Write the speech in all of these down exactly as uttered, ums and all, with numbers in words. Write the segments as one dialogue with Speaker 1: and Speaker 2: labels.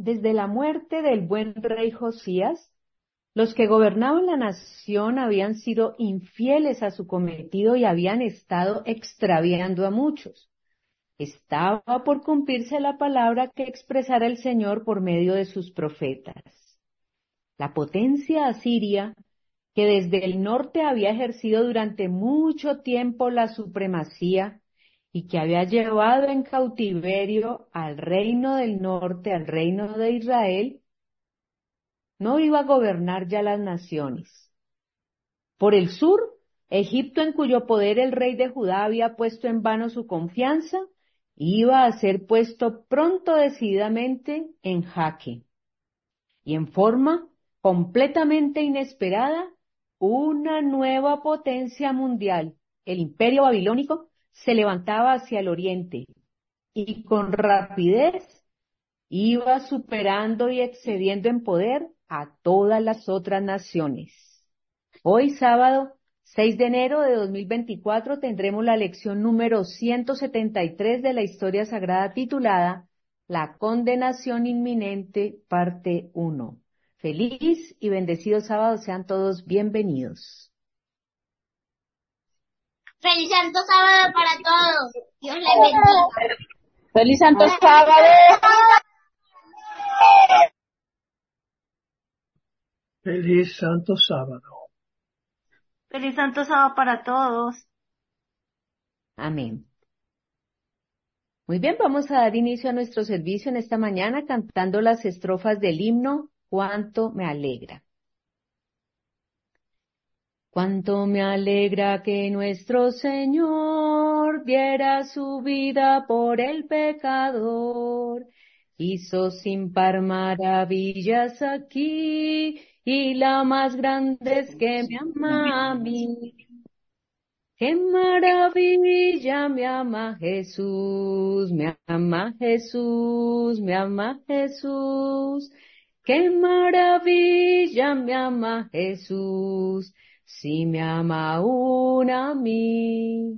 Speaker 1: Desde la muerte del buen rey Josías, los que gobernaban la nación habían sido infieles a su cometido y habían estado extraviando a muchos. Estaba por cumplirse la palabra que expresara el Señor por medio de sus profetas. La potencia asiria, que desde el norte había ejercido durante mucho tiempo la supremacía y que había llevado en cautiverio al reino del norte, al reino de Israel, no iba a gobernar ya las naciones. Por el sur, Egipto, en cuyo poder el rey de Judá había puesto en vano su confianza, iba a ser puesto pronto decididamente en jaque. Y en forma completamente inesperada, una nueva potencia mundial, el Imperio Babilónico, se levantaba hacia el oriente y con rapidez iba superando y excediendo en poder a todas las otras naciones. Hoy, sábado seis de enero de dos mil veinticuatro, tendremos la lección número ciento setenta y tres de la Historia Sagrada titulada La condenación inminente, parte uno. Feliz y bendecido sábado, sean todos bienvenidos.
Speaker 2: Feliz Santo Sábado para todos. Dios les bendiga.
Speaker 3: Feliz Santo Sábado.
Speaker 4: Feliz Santo Sábado.
Speaker 5: Feliz Santo Sábado para todos.
Speaker 1: Amén. Muy bien, vamos a dar inicio a nuestro servicio en esta mañana cantando las estrofas del himno Cuánto me alegra. Cuánto me alegra que nuestro Señor diera su vida por el pecador. Hizo sin par maravillas aquí, y la más grande es que me ama a mí. ¡Qué maravilla! Me ama Jesús, me ama Jesús, me ama Jesús. ¡Qué maravilla! Me ama Jesús, si me ama aún a mí.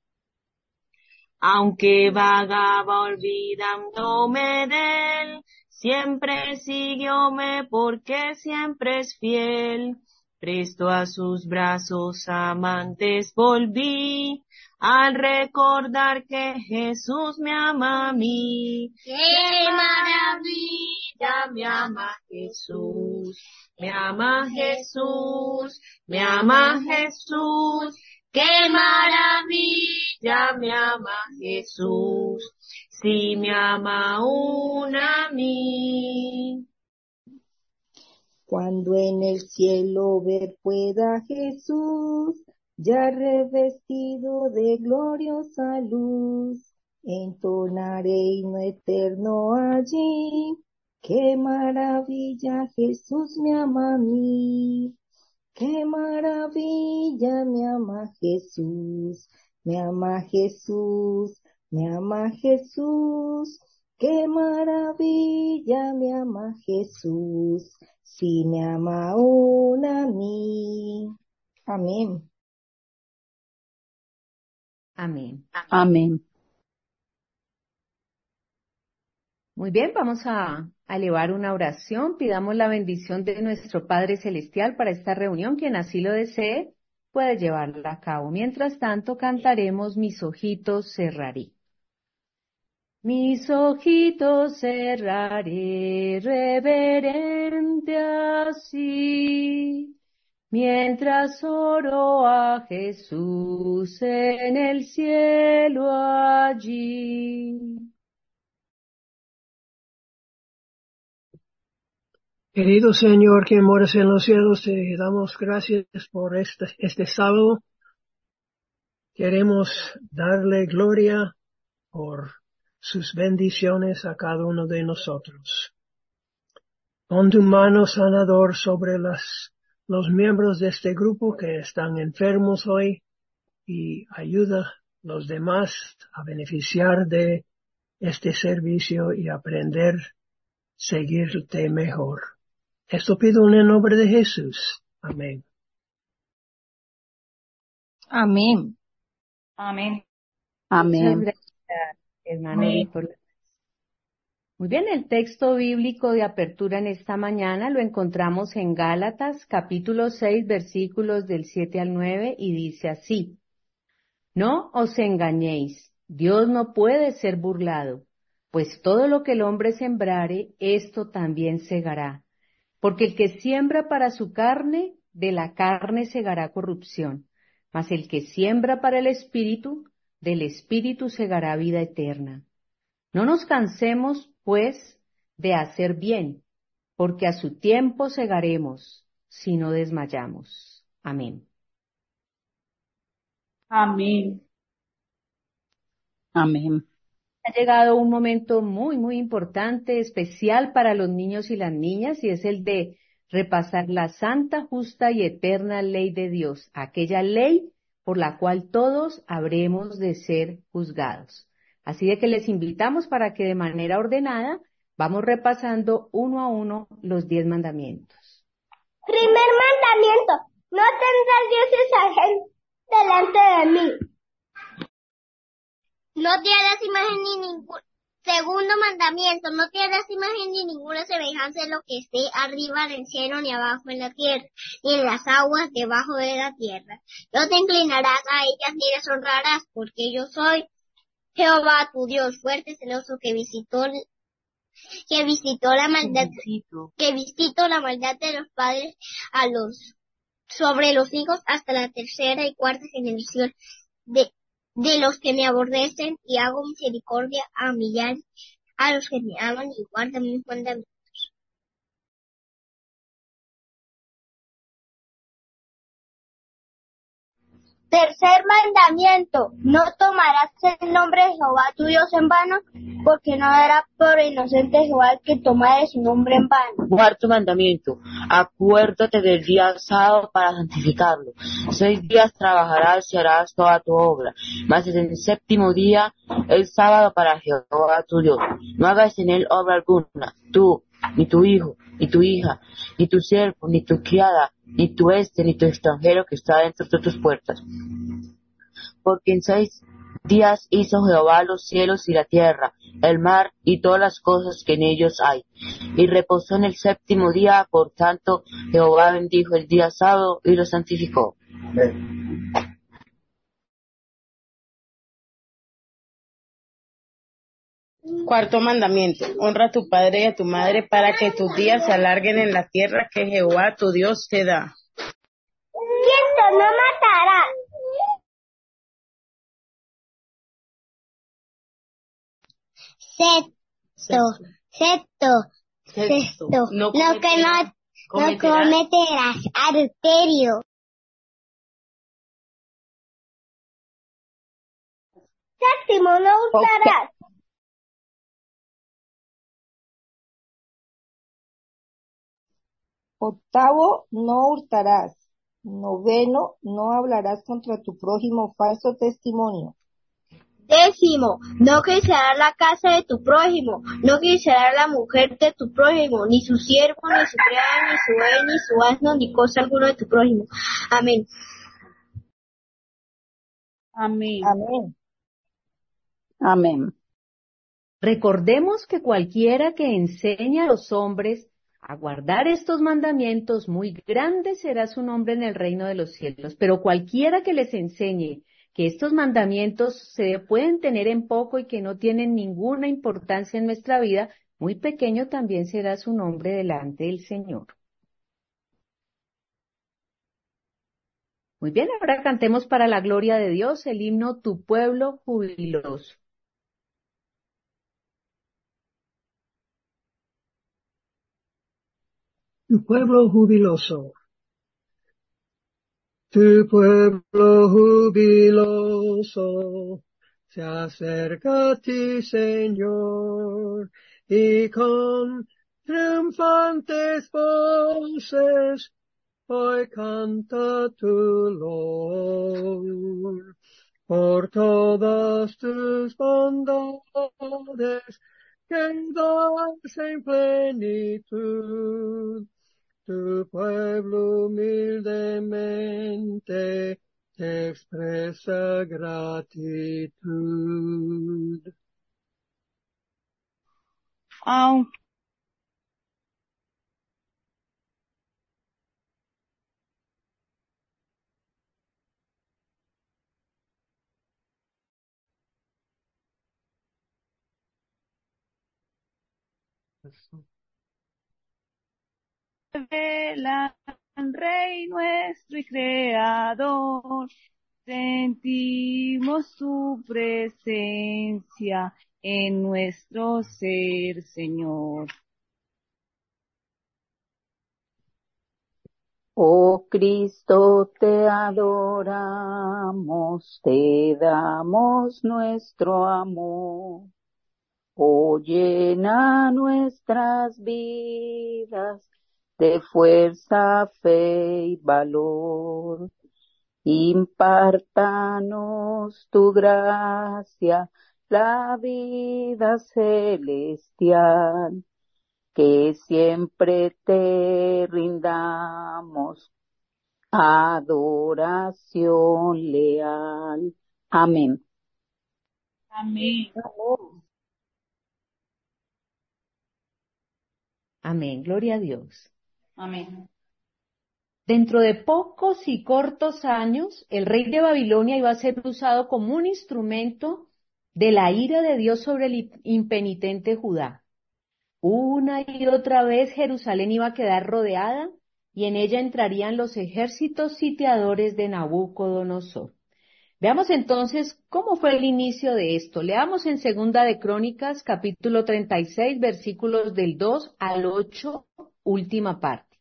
Speaker 5: Aunque vagaba olvidándome de él, siempre siguióme porque siempre es fiel. Presto a sus brazos amantes volví, al recordar que Jesús me ama a mí.
Speaker 2: ¡Qué maravilla!
Speaker 5: Me ama Jesús, me ama Jesús, me ama Jesús. ¡Qué maravilla! Me ama Jesús, si me ama aún a mí.
Speaker 3: Cuando en el cielo ver pueda Jesús, ya revestido de gloriosa luz, entonaré himno eterno allí. ¡Qué maravilla! Jesús me ama a mí. ¡Qué maravilla! Me ama Jesús, me ama Jesús, me ama Jesús. ¡Qué maravilla! Me ama Jesús, si me ama aún a mí. Amén.
Speaker 1: Amén.
Speaker 3: Amén.
Speaker 1: Muy bien, vamos a, a elevar una oración. Pidamos la bendición de nuestro Padre Celestial para esta reunión. Quien así lo desee puede llevarla a cabo. Mientras tanto, cantaremos Mis ojitos cerraré. Mis ojitos cerraré reverente así, mientras oro a Jesús en el cielo allí.
Speaker 4: Querido Señor, que moras en los cielos, te damos gracias por este, este sábado. Queremos darle gloria por sus bendiciones a cada uno de nosotros. Pon tu mano sanador sobre las, los miembros de este grupo que están enfermos hoy y ayuda a los demás a beneficiar de este servicio y aprender a seguirte mejor. Esto pido en el nombre de Jesús. Amén.
Speaker 3: Amén.
Speaker 5: Amén.
Speaker 1: Muchas
Speaker 3: Amén.
Speaker 1: gracias, hermana
Speaker 5: Amén.
Speaker 1: Eli, por la Muy bien, el texto bíblico de apertura en esta mañana lo encontramos en Gálatas, capítulo seis, versículos del siete al nueve, y dice así: No os engañéis, Dios no puede ser burlado, pues todo lo que el hombre sembrare, esto también segará. Porque el que siembra para su carne, de la carne segará corrupción, mas el que siembra para el Espíritu, del Espíritu segará vida eterna. No nos cansemos, pues, de hacer bien, porque a su tiempo segaremos, si no desmayamos. Amén.
Speaker 5: Amén.
Speaker 3: Amén.
Speaker 1: Ha llegado un momento muy, muy importante, especial para los niños y las niñas, y es el de repasar la santa, justa y eterna ley de Dios, aquella ley por la cual todos habremos de ser juzgados. Así de que les invitamos para que de manera ordenada vamos repasando uno a uno los diez mandamientos.
Speaker 2: Primer mandamiento, no tendrás dioses ajenos delante de mí. No te harás imagen ni ningún. Segundo mandamiento, no te harás imagen ni ninguna semejanza de lo que esté arriba en el cielo, ni abajo en la tierra, ni en las aguas debajo de la tierra. No te inclinarás a ellas ni las honrarás, porque yo soy Jehová tu Dios, fuerte, celoso, que visitó, que visitó la maldad, que visitó la maldad de los padres a los, sobre los hijos hasta la tercera y cuarta generación de de los que me aborrecen, y hago misericordia a millares, a los que me aman y guardan mis mandamientos. Tercer mandamiento, no tomarás el nombre de Jehová tu Dios en vano, porque no dará por inocente Jehová el que tomare su nombre en vano.
Speaker 5: Cuarto mandamiento, acuérdate del día sábado para santificarlo. Seis días trabajarás y harás toda tu obra, mas en el séptimo día, el sábado para Jehová tu Dios. No hagas en él obra alguna, tú, ni tu hijo, ni tu hija, ni tu siervo, ni tu criada, ni tu este, ni tu extranjero que está dentro de tus puertas. Porque en seis días hizo Jehová los cielos y la tierra, el mar y todas las cosas que en ellos hay. Y reposó en el séptimo día, por tanto Jehová bendijo el día sábado y lo santificó.
Speaker 6: Cuarto mandamiento, honra a tu padre y a tu madre para que tus días se alarguen en la tierra que Jehová tu Dios te da.
Speaker 2: Quinto, no matarás. Sexto, sexto, sexto,
Speaker 6: No
Speaker 2: lo que no, no cometerás adulterio. Séptimo, no hurtarás.
Speaker 3: Octavo, no hurtarás. Noveno, no hablarás contra tu prójimo falso testimonio.
Speaker 2: Décimo, no quisieras la casa de tu prójimo, no quisieras la mujer de tu prójimo, ni su siervo, ni su criada, ni su buey, ni su asno, ni cosa alguna de tu prójimo. Amén.
Speaker 5: Amén.
Speaker 3: Amén. Amén.
Speaker 1: Recordemos que cualquiera que enseñe a los hombres a guardar estos mandamientos, muy grande será su nombre en el reino de los cielos. Pero cualquiera que les enseñe que estos mandamientos se pueden tener en poco y que no tienen ninguna importancia en nuestra vida, muy pequeño también será su nombre delante del Señor. Muy bien, ahora cantemos para la gloria de Dios el himno Tu pueblo jubiloso.
Speaker 4: Tu pueblo jubiloso. Tu pueblo jubiloso se acerca a ti, Señor, y con triunfantes voces hoy canta tu loor. Por todas tus bondades que das en plenitud. Tu pueblo humildemente te expresa gratitud.
Speaker 7: aunque revela Rey nuestro y Creador, sentimos tu presencia en nuestro ser, Señor.
Speaker 8: Oh Cristo, te adoramos, te damos nuestro amor. Oh, llena nuestras vidas de fuerza, fe y valor. Impártanos tu gracia, la vida celestial, que siempre te rindamos adoración leal. Amén.
Speaker 7: Amén.
Speaker 1: Amén, gloria a Dios.
Speaker 7: Amén.
Speaker 1: Dentro de pocos y cortos años, el rey de Babilonia iba a ser usado como un instrumento de la ira de Dios sobre el impenitente Judá. Una y otra vez Jerusalén iba a quedar rodeada y en ella entrarían los ejércitos sitiadores de Nabucodonosor. Veamos entonces cómo fue el inicio de esto. Leamos en Segunda de Crónicas, capítulo treinta y seis, versículos del dos al ocho, última parte.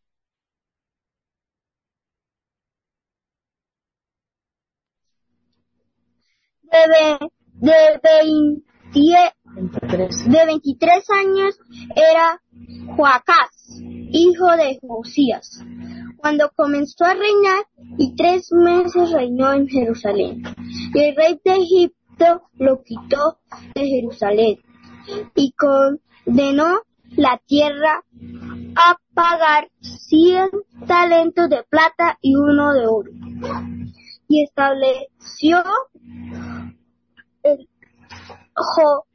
Speaker 2: De, de, veinte, de veintitrés años era Joacás, hijo de Josías, cuando comenzó a reinar, y tres meses reinó en Jerusalén. Y el rey de Egipto lo quitó de Jerusalén y condenó la tierra a pagar cien talentos de plata y uno de oro. Y estableció el, jo,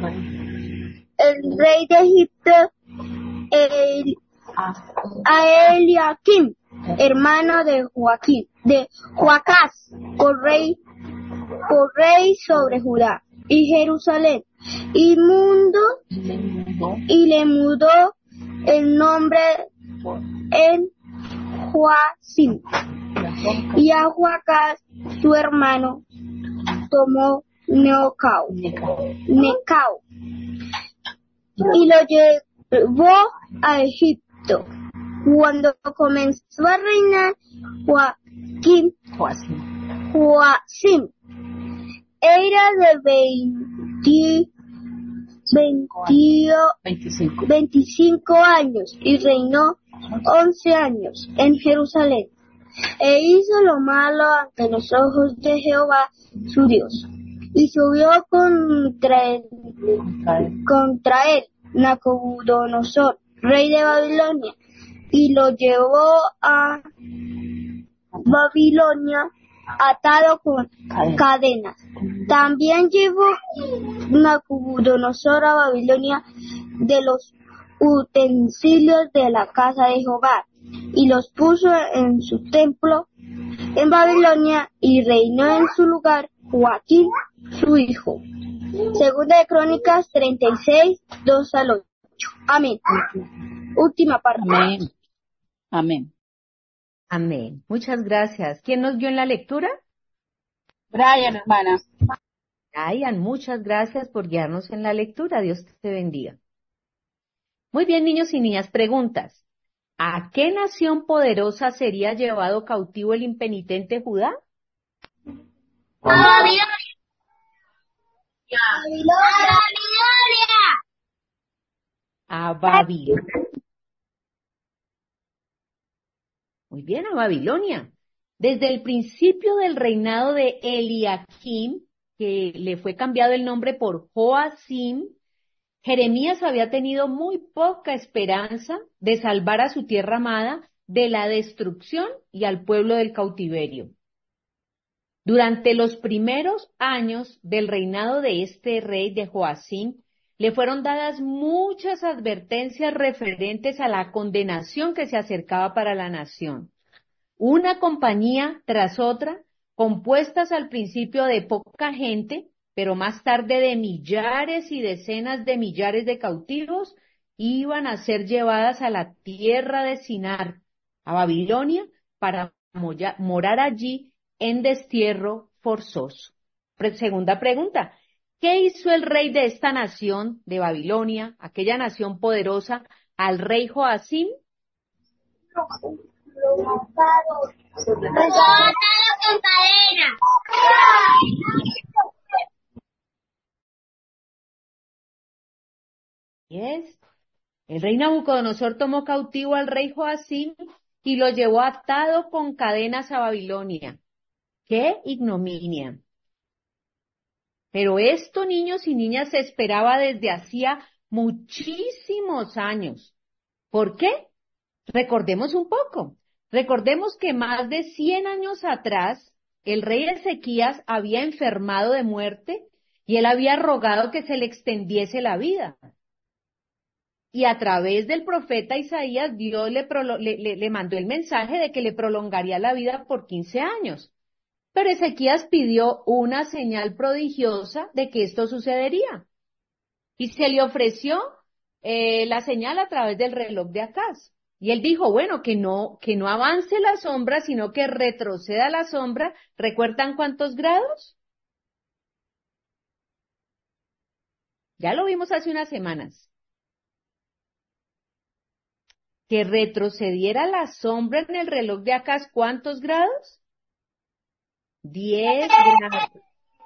Speaker 2: el rey de Egipto el, a Eliakim, hermano de Joaquín, de Joacás, por rey, por rey sobre Judá y Jerusalén, y mundo, y le mudó el nombre en Joacim. Y a Joacás, su hermano, tomó Necao, Necao y lo llevó a Egipto. Cuando comenzó a reinar Joaquín, Joacim era de veinte, veinte, veinticinco años y reinó once años en Jerusalén. E hizo lo malo ante los ojos de Jehová su Dios, y subió contra él, contra él Nabucodonosor, rey de Babilonia, y lo llevó a Babilonia atado con cadenas. También llevó Nabucodonosor a Babilonia de los utensilios de la casa de Jehová, y los puso en su templo en Babilonia, y reinó en su lugar Joaquín, su hijo. Segunda de Crónicas treinta y seis, dos al ocho. Amén. Última parte.
Speaker 8: Amén. Amén.
Speaker 1: Amén. Muchas gracias. ¿Quién nos dio en la lectura?
Speaker 7: Brian, hermana.
Speaker 1: Brian, muchas gracias por guiarnos en la lectura. Dios te bendiga. Muy bien, niños y niñas, preguntas. ¿A qué nación poderosa sería llevado cautivo el impenitente Judá?
Speaker 2: ¡A Babilonia! ¡A Babilonia!
Speaker 1: A Babilonia. Muy bien, a Babilonia. Desde el principio del reinado de Eliakim, que le fue cambiado el nombre por Joacim, Jeremías había tenido muy poca esperanza de salvar a su tierra amada de la destrucción y al pueblo del cautiverio. Durante los primeros años del reinado de este rey de Joacim, le fueron dadas muchas advertencias referentes a la condenación que se acercaba para la nación. Una compañía tras otra, compuestas al principio de poca gente, pero más tarde de millares y decenas de millares de cautivos, iban a ser llevadas a la tierra de Sinar, a Babilonia, para morar allí en destierro forzoso. Segunda pregunta, ¿qué hizo el rey de esta nación, de Babilonia, aquella nación poderosa, al rey Joacim?
Speaker 2: Atado con cadena.
Speaker 1: Yes. El rey Nabucodonosor tomó cautivo al rey Joacim y lo llevó atado con cadenas a Babilonia. ¡Qué ignominia! Pero esto, niños y niñas, se esperaba desde hacía muchísimos años. ¿Por qué? Recordemos un poco. Recordemos que más de cien años atrás, el rey Ezequías había enfermado de muerte y él había rogado que se le extendiese la vida. Y a través del profeta Isaías, Dios le, le, le, le mandó el mensaje de que le prolongaría la vida por quince años. Pero Ezequías pidió una señal prodigiosa de que esto sucedería. Y se le ofreció eh, la señal a través del reloj de Acaz. Y él dijo, bueno, que no, que no avance la sombra, sino que retroceda la sombra. ¿Recuerdan cuántos grados? Ya lo vimos hace unas semanas. Que retrocediera la sombra en el reloj de Acaz, ¿cuántos grados? Diez grados.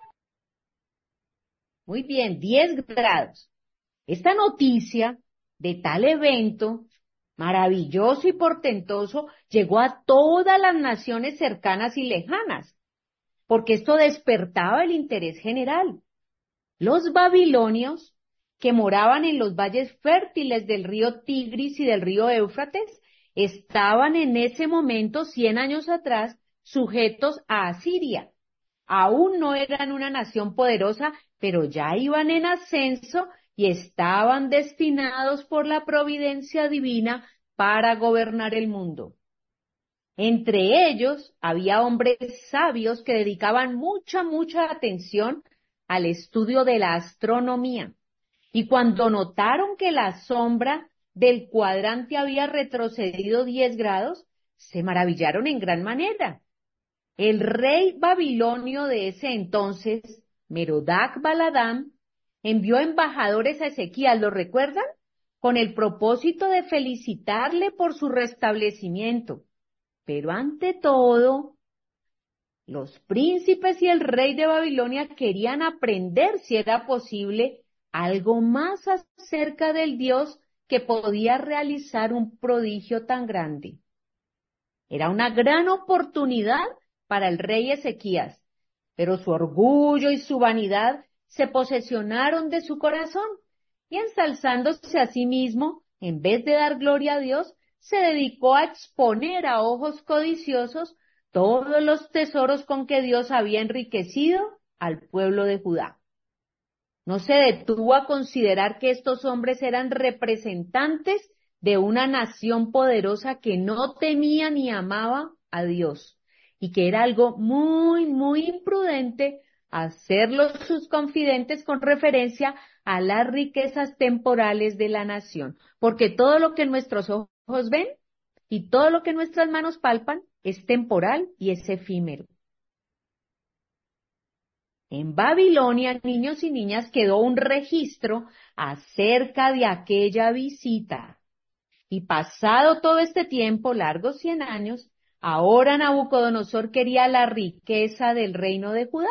Speaker 1: Muy bien, diez grados. Esta noticia de tal evento maravilloso y portentoso llegó a todas las naciones cercanas y lejanas, porque esto despertaba el interés general. Los babilonios, que moraban en los valles fértiles del río Tigris y del río Éufrates, estaban en ese momento, cien años atrás, sujetos a Asiria. Aún no eran una nación poderosa, pero ya iban en ascenso y estaban destinados por la providencia divina para gobernar el mundo. Entre ellos había hombres sabios que dedicaban mucha, mucha atención al estudio de la astronomía. Y cuando notaron que la sombra del cuadrante había retrocedido diez grados, se maravillaron en gran manera. El rey babilonio de ese entonces, Merodac Baladán, envió embajadores a Ezequías, ¿lo recuerdan? Con el propósito de felicitarle por su restablecimiento. Pero ante todo, los príncipes y el rey de Babilonia querían aprender, si era posible, algo más acerca del Dios que podía realizar un prodigio tan grande. Era una gran oportunidad para el rey Ezequías, pero su orgullo y su vanidad se posesionaron de su corazón y ensalzándose a sí mismo, en vez de dar gloria a Dios, se dedicó a exponer a ojos codiciosos todos los tesoros con que Dios había enriquecido al pueblo de Judá. No se detuvo a considerar que estos hombres eran representantes de una nación poderosa que no temía ni amaba a Dios y que era algo muy, muy imprudente hacerlos sus confidentes con referencia a las riquezas temporales de la nación, porque todo lo que nuestros ojos ven y todo lo que nuestras manos palpan es temporal y es efímero. En Babilonia, niños y niñas, quedó un registro acerca de aquella visita. Y pasado todo este tiempo, largos cien años, ahora Nabucodonosor quería la riqueza del reino de Judá.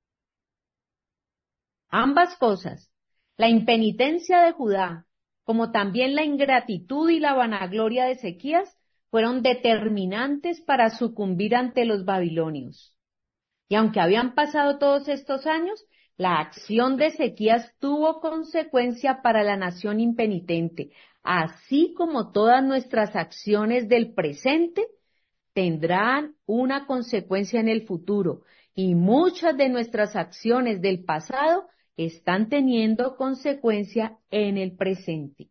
Speaker 1: Ambas cosas, la impenitencia de Judá, como también la ingratitud y la vanagloria de Ezequías, fueron determinantes para sucumbir ante los babilonios. Y aunque habían pasado todos estos años, la acción de Ezequías tuvo consecuencia para la nación impenitente, así como todas nuestras acciones del presente tendrán una consecuencia en el futuro, y muchas de nuestras acciones del pasado están teniendo consecuencia en el presente.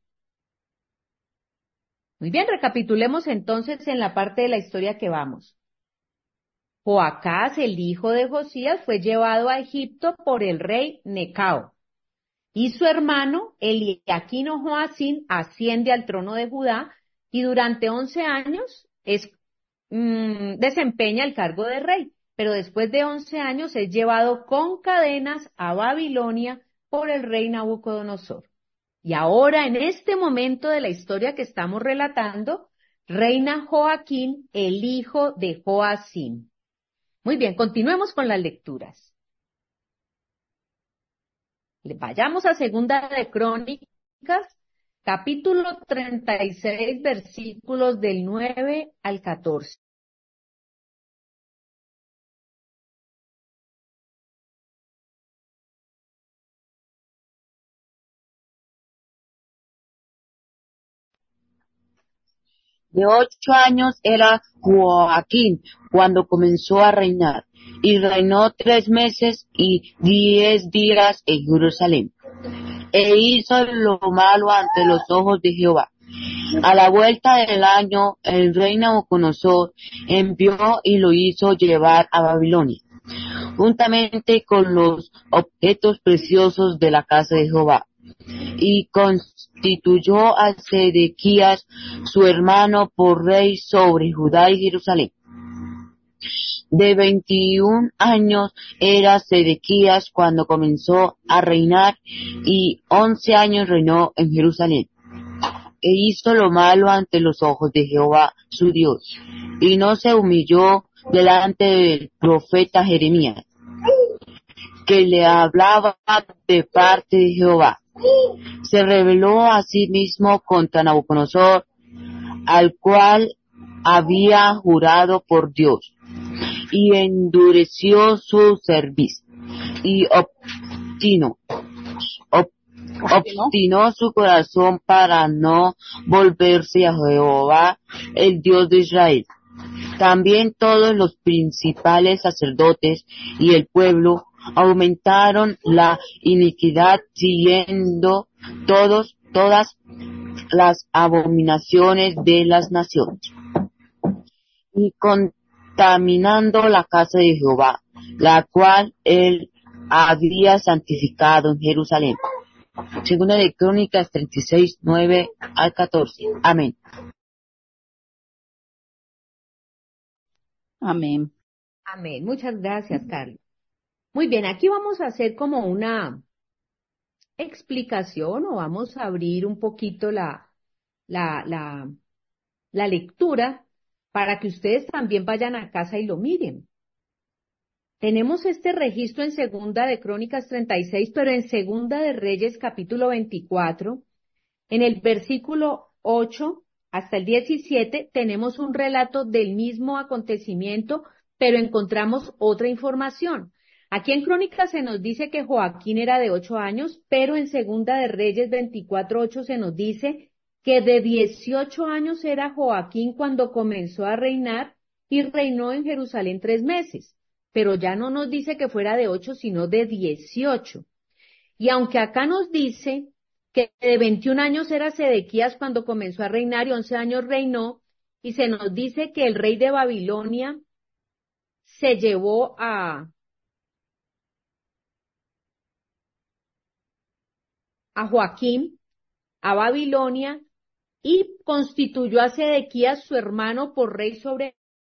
Speaker 1: Muy bien, recapitulemos entonces en la parte de la historia que vamos. Joacás, el hijo de Josías, fue llevado a Egipto por el rey Necao. Y su hermano, Eliaquino Joacín, asciende al trono de Judá y durante once años es, mmm, desempeña el cargo de rey. Pero después de once años es llevado con cadenas a Babilonia por el rey Nabucodonosor. Y ahora, en este momento de la historia que estamos relatando, reina Joaquín, el hijo de Joacim. Muy bien, continuemos con las lecturas. Vayamos a Segunda de Crónicas, capítulo treinta y seis, versículos del nueve al catorce.
Speaker 5: De ocho años era Joaquín cuando comenzó a reinar, y reinó tres meses y diez días en Jerusalén. E hizo lo malo ante los ojos de Jehová. A la vuelta del año, el rey Nabucodonosor envió y lo hizo llevar a Babilonia, juntamente con los objetos preciosos de la casa de Jehová. Y constituyó a Sedequías, su hermano, por rey sobre Judá y Jerusalén. De veintiún años era Sedequías cuando comenzó a reinar, y once años reinó en Jerusalén. E hizo lo malo ante los ojos de Jehová su Dios, y no se humilló delante del profeta Jeremías, que le hablaba de parte de Jehová. Se rebeló a sí mismo contra Nabucodonosor, al cual había jurado por Dios, y endureció su cerviz, y obstinó, ob, obstinó su corazón para no volverse a Jehová, el Dios de Israel. También todos los principales sacerdotes y el pueblo aumentaron la iniquidad, siguiendo todos, todas las abominaciones de las naciones, y contaminando la casa de Jehová, la cual él había santificado en Jerusalén. Segunda de Crónicas treinta y seis, nueve al catorce. Amén.
Speaker 8: Amén.
Speaker 1: Amén. Muchas gracias, Carlos. Muy bien, aquí vamos a hacer como una explicación o vamos a abrir un poquito la, la, la, la lectura para que ustedes también vayan a casa y lo miren. Tenemos este registro en Segunda de Crónicas treinta y seis, pero en Segunda de Reyes capítulo veinticuatro, en el versículo ocho hasta el diecisiete, tenemos un relato del mismo acontecimiento, pero encontramos otra información. Aquí en Crónicas se nos dice que Joaquín era de ocho años, pero en Segunda de Reyes veinticuatro, ocho se nos dice que de dieciocho años era Joaquín cuando comenzó a reinar y reinó en Jerusalén tres meses. Pero ya no nos dice que fuera de ocho, sino de dieciocho. Y aunque acá nos dice que de veintiún años era Sedequías cuando comenzó a reinar y once años reinó, y se nos dice que el rey de Babilonia se llevó a a Joaquín, a Babilonia, y constituyó a Sedequías su hermano por rey sobre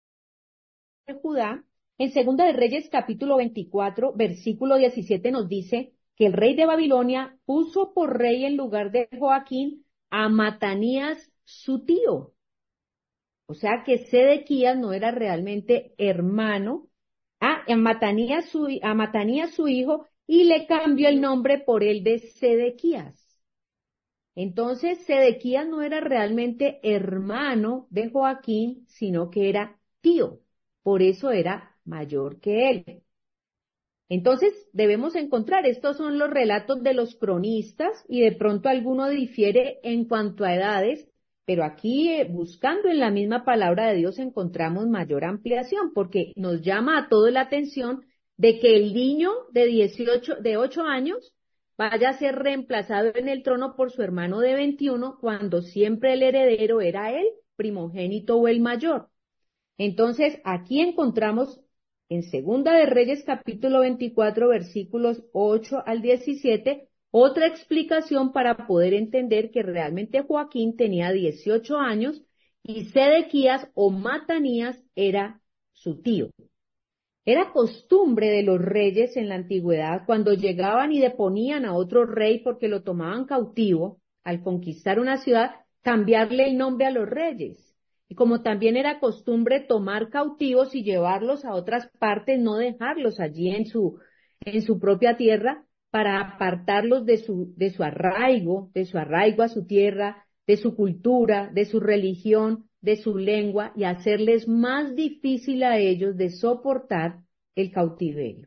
Speaker 1: Judá. En Segunda de Reyes capítulo veinticuatro, versículo diecisiete nos dice que el rey de Babilonia puso por rey en lugar de Joaquín a Matanías su tío. O sea que Sedequías no era realmente hermano a, a, Matanías su, a Matanías su hijo, y le cambió el nombre por el de Sedequías. Entonces, Sedequías no era realmente hermano de Joaquín, sino que era tío. Por eso era mayor que él. Entonces, debemos encontrar, estos son los relatos de los cronistas, y de pronto alguno difiere en cuanto a edades, pero aquí, eh, buscando en la misma palabra de Dios, encontramos mayor ampliación, porque nos llama a todos la atención de que el niño de dieciocho, de ocho años vaya a ser reemplazado en el trono por su hermano de veintiuno, cuando siempre el heredero era el primogénito o el mayor. Entonces, aquí encontramos en Segunda de Reyes capítulo veinticuatro, versículos ocho al diecisiete, otra explicación para poder entender que realmente Joaquín tenía dieciocho años y Sedequías o Matanías era su tío. Era costumbre de los reyes en la antigüedad, cuando llegaban y deponían a otro rey porque lo tomaban cautivo, al conquistar una ciudad, cambiarle el nombre a los reyes. Y como también era costumbre tomar cautivos y llevarlos a otras partes, no dejarlos allí en su, en su propia tierra, para apartarlos de su, de su arraigo, de su arraigo a su tierra, de su cultura, de su religión, de su lengua, y hacerles más difícil a ellos de soportar el cautiverio.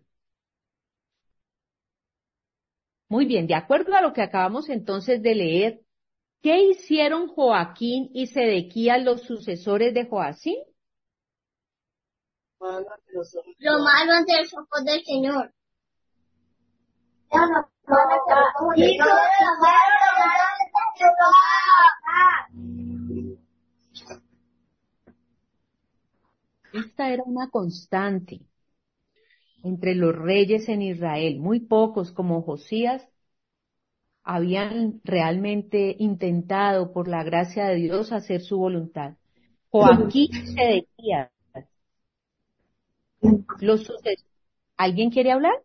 Speaker 1: Muy bien, de acuerdo a lo que acabamos entonces de leer, ¿qué hicieron Joaquín y Sedequías, los sucesores de Joacín?
Speaker 2: Lo malo ante los ojos del Señor.
Speaker 1: Esta era una constante entre los reyes en Israel. Muy pocos, como Josías, habían realmente intentado, por la gracia de Dios, hacer su voluntad. Joaquín y Sedequías, los sucesores. ¿Alguien quiere hablar?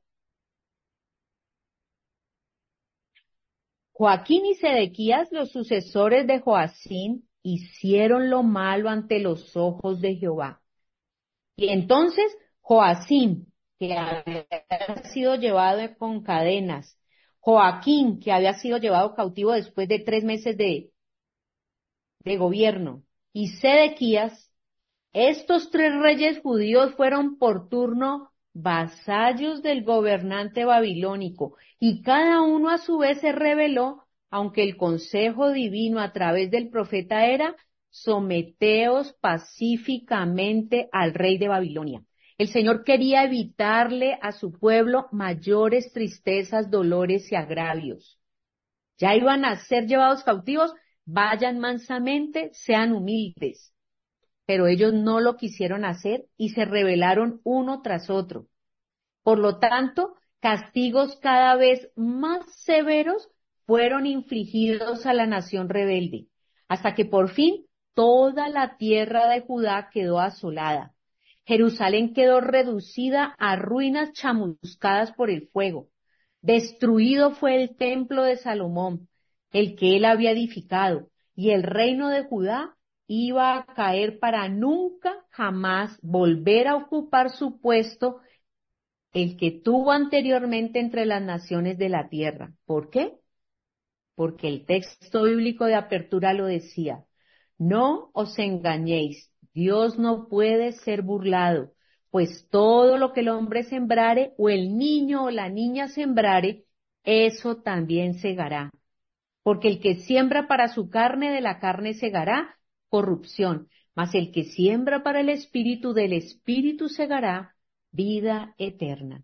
Speaker 1: Joaquín y Sedequías, los sucesores de Joacín, hicieron lo malo ante los ojos de Jehová. Y entonces Joacín, que había sido llevado con cadenas, Joaquín, que había sido llevado cautivo después de tres meses de, de gobierno, y Sedequías, estos tres reyes judíos fueron por turno vasallos del gobernante babilónico, y cada uno a su vez se rebeló, aunque el consejo divino a través del profeta era: someteos pacíficamente al rey de Babilonia. El Señor quería evitarle a su pueblo mayores tristezas, dolores y agravios. Ya iban a ser llevados cautivos, vayan mansamente, sean humildes. Pero ellos no lo quisieron hacer y se rebelaron uno tras otro. Por lo tanto, castigos cada vez más severos fueron infligidos a la nación rebelde, hasta que por fin toda la tierra de Judá quedó asolada. Jerusalén quedó reducida a ruinas chamuscadas por el fuego. Destruido fue el templo de Salomón, el que él había edificado, y el reino de Judá iba a caer para nunca jamás volver a ocupar su puesto, el que tuvo anteriormente entre las naciones de la tierra. ¿Por qué? Porque el texto bíblico de apertura lo decía: no os engañéis, Dios no puede ser burlado, pues todo lo que el hombre sembrare, o el niño o la niña sembrare, eso también segará. Porque el que siembra para su carne, de la carne segará corrupción, mas el que siembra para el espíritu, del espíritu segará vida eterna.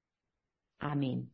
Speaker 1: Amén.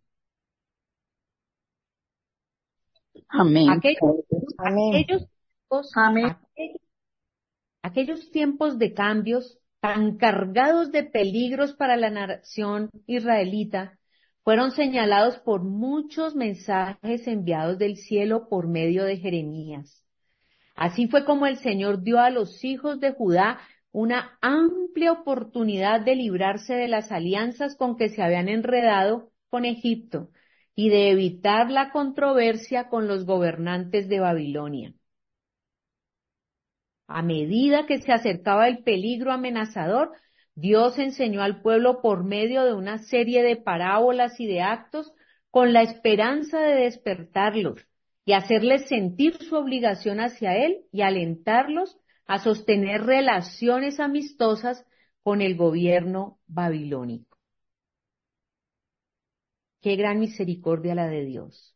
Speaker 8: Amén.
Speaker 1: Aquellos,
Speaker 3: Amén.
Speaker 1: aquellos, tiempos,
Speaker 8: Amén.
Speaker 1: aquellos, aquellos tiempos de cambios tan cargados de peligros para la nación israelita fueron señalados por muchos mensajes enviados del cielo por medio de Jeremías. Así fue como el Señor dio a los hijos de Judá una amplia oportunidad de librarse de las alianzas con que se habían enredado con Egipto y de evitar la controversia con los gobernantes de Babilonia. A medida que se acercaba el peligro amenazador, Dios enseñó al pueblo por medio de una serie de parábolas y de actos con la esperanza de despertarlos y hacerles sentir su obligación hacia Él y alentarlos a sostener relaciones amistosas con el gobierno babilónico. Qué gran misericordia la de Dios.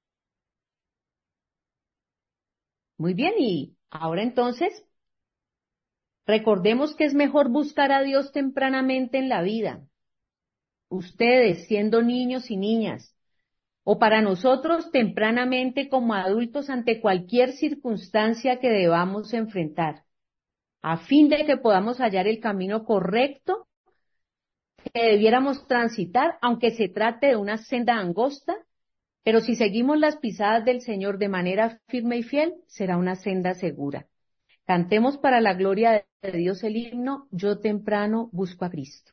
Speaker 1: Muy bien, y ahora entonces, recordemos que es mejor buscar a Dios tempranamente en la vida. Ustedes, siendo niños y niñas, o para nosotros tempranamente como adultos ante cualquier circunstancia que debamos enfrentar, a fin de que podamos hallar el camino correcto que debiéramos transitar, aunque se trate de una senda angosta, pero si seguimos las pisadas del Señor de manera firme y fiel, será una senda segura. Cantemos para la gloria de Dios el himno, Yo temprano busco a Cristo.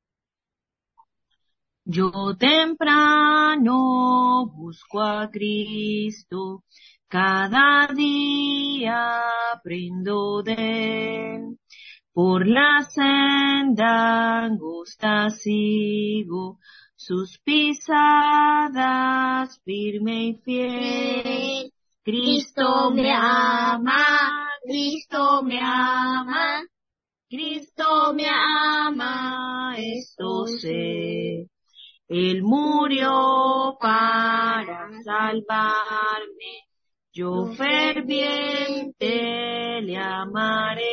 Speaker 9: Yo temprano busco a Cristo, cada día aprendo de Él. Por la senda angosta sigo, sus pisadas firme y fiel. Cristo me ama, Cristo me ama, Cristo me ama, esto sé. Él murió para salvarme, yo ferviente le amaré.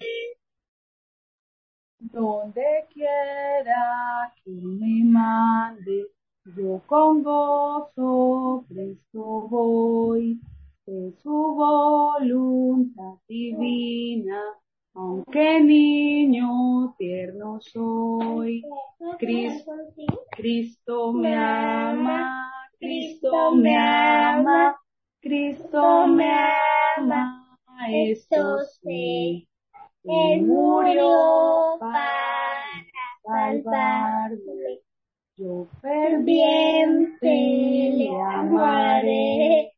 Speaker 7: Donde quiera que me mande, yo con gozo presto voy, de su voluntad divina, aunque niño tierno soy. Cristo, Cristo me ama, Cristo me ama, Cristo me ama, esto sí. Él murió para salvarme, yo ferviente le amaré.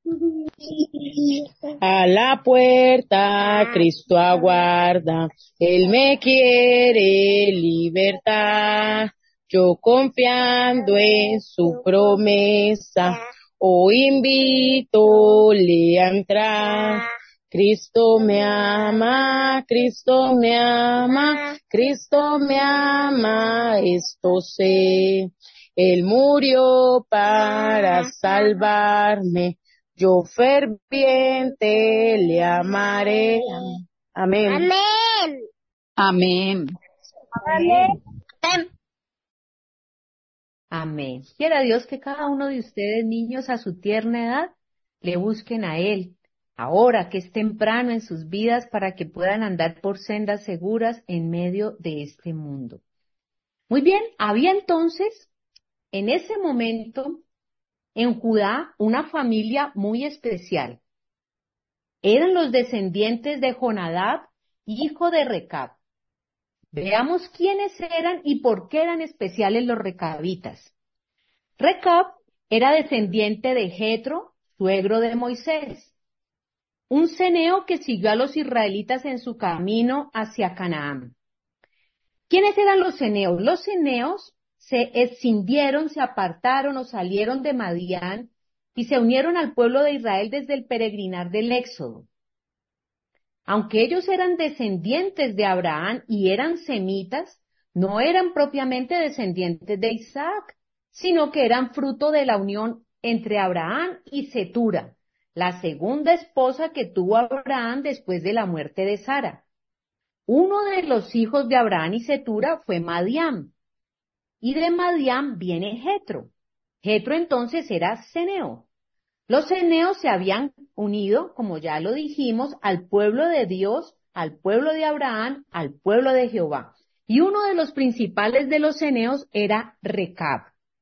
Speaker 6: A la puerta Cristo aguarda, Él me quiere libertar. Yo confiando en su promesa, hoy invito le a entrar. Cristo me ama, Cristo me ama, Cristo me ama, esto sé. Él murió para salvarme, yo ferviente le amaré. Amén.
Speaker 2: Amén.
Speaker 8: Amén.
Speaker 2: Amén.
Speaker 1: Amén. Quiera Dios que cada uno de ustedes, niños, a su tierna edad, le busquen a Él, ahora que es temprano en sus vidas, para que puedan andar por sendas seguras en medio de este mundo. Muy bien, había entonces, en ese momento, en Judá, una familia muy especial. Eran los descendientes de Jonadab, hijo de Recab. Veamos quiénes eran y por qué eran especiales los recabitas. Recab era descendiente de Jetro, suegro de Moisés, un ceneo que siguió a los israelitas en su camino hacia Canaán. ¿Quiénes eran los ceneos? Los ceneos se escindieron, se apartaron o salieron de Madián y se unieron al pueblo de Israel desde el peregrinar del Éxodo. Aunque ellos eran descendientes de Abraham y eran semitas, no eran propiamente descendientes de Isaac, sino que eran fruto de la unión entre Abraham y Cetura, la segunda esposa que tuvo Abraham después de la muerte de Sara. Uno de los hijos de Abraham y Cetura fue Madián, y de Madián viene Jetro. Jetro entonces era ceneo. Los ceneos se habían unido, como ya lo dijimos, al pueblo de Dios, al pueblo de Abraham, al pueblo de Jehová. Y uno de los principales de los ceneos era Recab.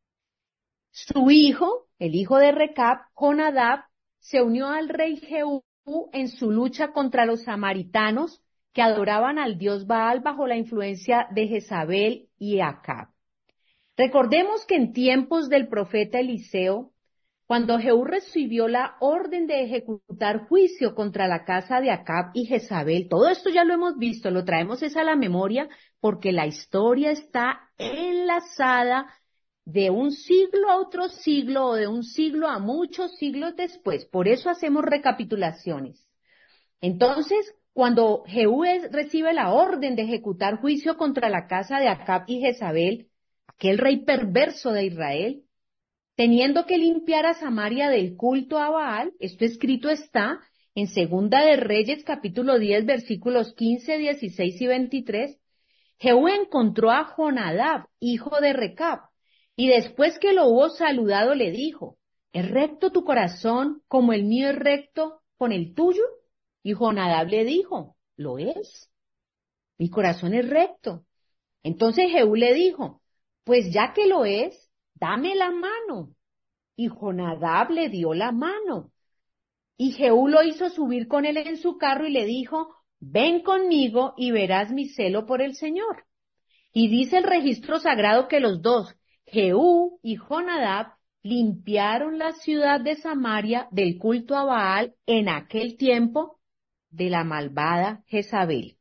Speaker 1: Su hijo, el hijo de Recab, Jonadab, se unió al rey Jehú en su lucha contra los samaritanos que adoraban al dios Baal bajo la influencia de Jezabel y Acab. Recordemos que en tiempos del profeta Eliseo, cuando Jehú recibió la orden de ejecutar juicio contra la casa de Acab y Jezabel, todo esto ya lo hemos visto, lo traemos es a la memoria porque la historia está enlazada de un siglo a otro siglo o de un siglo a muchos siglos después. Por eso hacemos recapitulaciones. Entonces, cuando Jehú recibe la orden de ejecutar juicio contra la casa de Acab y Jezabel, aquel rey perverso de Israel, teniendo que limpiar a Samaria del culto a Baal, esto escrito está en Segunda de Reyes, capítulo diez, versículos quince, dieciséis y veintitrés, Jehú encontró a Jonadab, hijo de Recab, Y después que lo hubo saludado, le dijo, ¿es recto tu corazón como el mío es recto con el tuyo? Y Jonadab le dijo, lo es, mi corazón es recto. Entonces Jehú le dijo, pues ya que lo es, dame la mano. Y Jonadab le dio la mano. Y Jehú lo hizo subir con él en su carro y le dijo, ven conmigo y verás mi celo por el Señor. Y dice el registro sagrado que los dos, Jehú y Jonadab, limpiaron la ciudad de Samaria del culto a Baal en aquel tiempo de la malvada Jezabel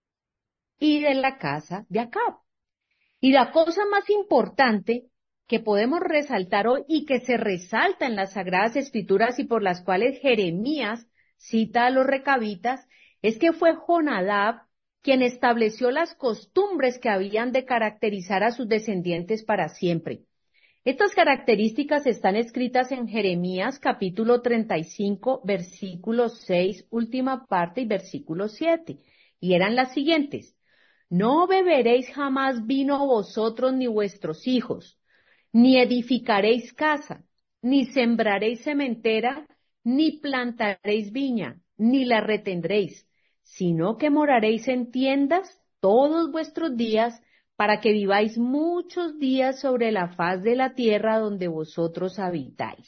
Speaker 1: y de la casa de Acab. Y la cosa más importante que podemos resaltar hoy y que se resalta en las Sagradas Escrituras y por las cuales Jeremías cita a los recabitas, es que fue Jonadab quien estableció las costumbres que habían de caracterizar a sus descendientes para siempre. Estas características están escritas en Jeremías capítulo treinta y cinco, versículo seis, última parte, y versículo siete, y eran las siguientes. No beberéis jamás vino vosotros ni vuestros hijos, ni edificaréis casa, ni sembraréis sementera, ni plantaréis viña, ni la retendréis, sino que moraréis en tiendas todos vuestros días, para que viváis muchos días sobre la faz de la tierra donde vosotros habitáis.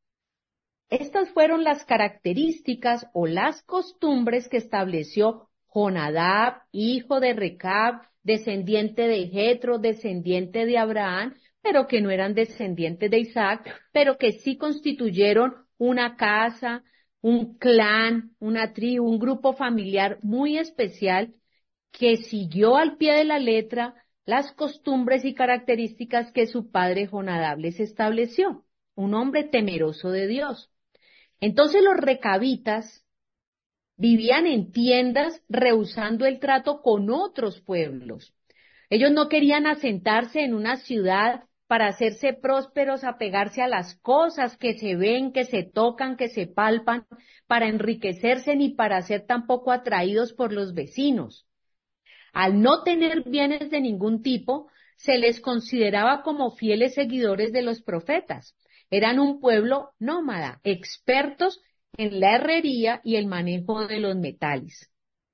Speaker 1: Estas fueron las características o las costumbres que estableció Jonadab, hijo de Recab, descendiente de Jetro, descendiente de Abraham, pero que no eran descendientes de Isaac, pero que sí constituyeron una casa, un clan, una tribu, un grupo familiar muy especial que siguió al pie de la letra las costumbres y características que su padre Jonadab les estableció, un hombre temeroso de Dios. Entonces los recabitas vivían en tiendas rehusando el trato con otros pueblos. Ellos no querían asentarse en una ciudad para hacerse prósperos, apegarse a las cosas que se ven, que se tocan, que se palpan, para enriquecerse ni para ser tampoco atraídos por los vecinos. Al no tener bienes de ningún tipo, se les consideraba como fieles seguidores de los profetas. Eran un pueblo nómada, expertos en la herrería y el manejo de los metales.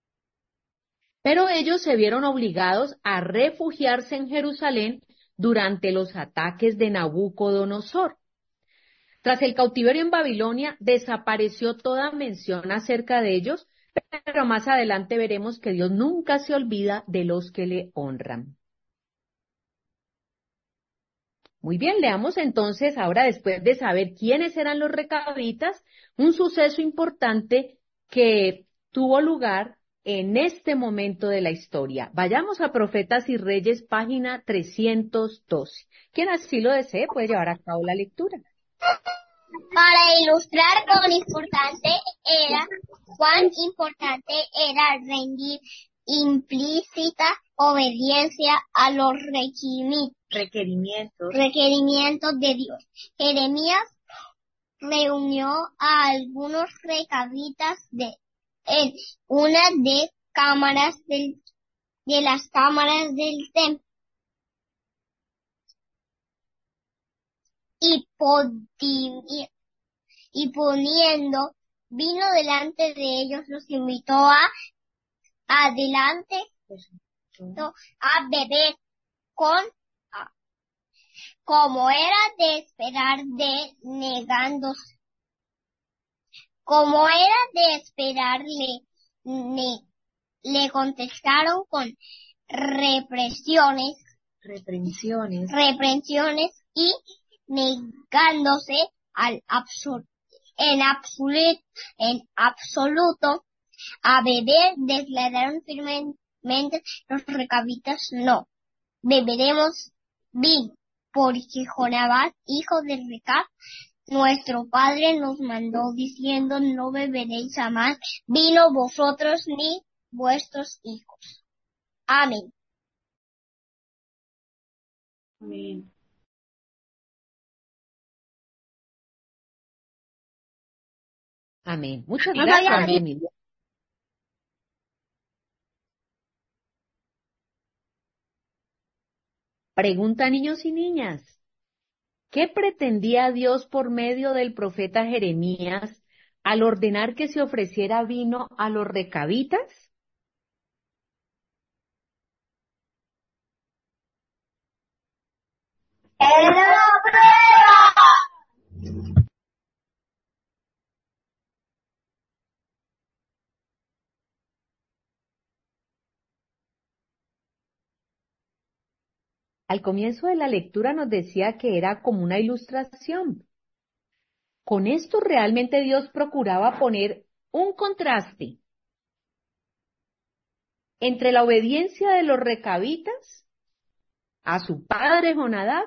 Speaker 1: Pero ellos se vieron obligados a refugiarse en Jerusalén durante los ataques de Nabucodonosor. Tras el cautiverio en Babilonia, desapareció toda mención acerca de ellos, pero más adelante veremos que Dios nunca se olvida de los que le honran. Muy bien, leamos entonces ahora, después de saber quiénes eran los recabitas, un suceso importante que tuvo lugar en este momento de la historia. Vayamos a Profetas y Reyes, página trescientos doce. Quien así lo desee puede llevar a cabo la lectura.
Speaker 2: Para ilustrar cuán importante era, cuán importante era rendir implícita obediencia a los requimi-
Speaker 9: Requerimientos.
Speaker 2: requerimientos de Dios. Jeremías reunió a algunos recabitas de en una de cámaras del, de las cámaras del templo y, podi- y poniendo vino delante de ellos, los invitó a adelante no, a beber con a- como era de esperar de negándose como era de esperarle ne- le contestaron con represiones
Speaker 9: Reprensiones.
Speaker 2: reprensiones y negándose al absur- en absoluto en absoluto a beber, declararon firmemente los recabitas: no beberemos vino, porque Jonadab, hijo de Recab, nuestro padre, nos mandó diciendo: no beberéis jamás vino vosotros ni vuestros hijos. Amén.
Speaker 9: Amén.
Speaker 1: Amén. Muchas
Speaker 2: No
Speaker 1: gracias,
Speaker 2: sabía-
Speaker 1: Emilia. Pregunta, niños y niñas. ¿Qué pretendía Dios por medio del profeta Jeremías al ordenar que se ofreciera vino a los recabitas?
Speaker 2: ¡Era prueba!
Speaker 1: Al comienzo de la lectura nos decía que era como una ilustración. Con esto realmente Dios procuraba poner un contraste entre la obediencia de los recabitas a su padre Jonadab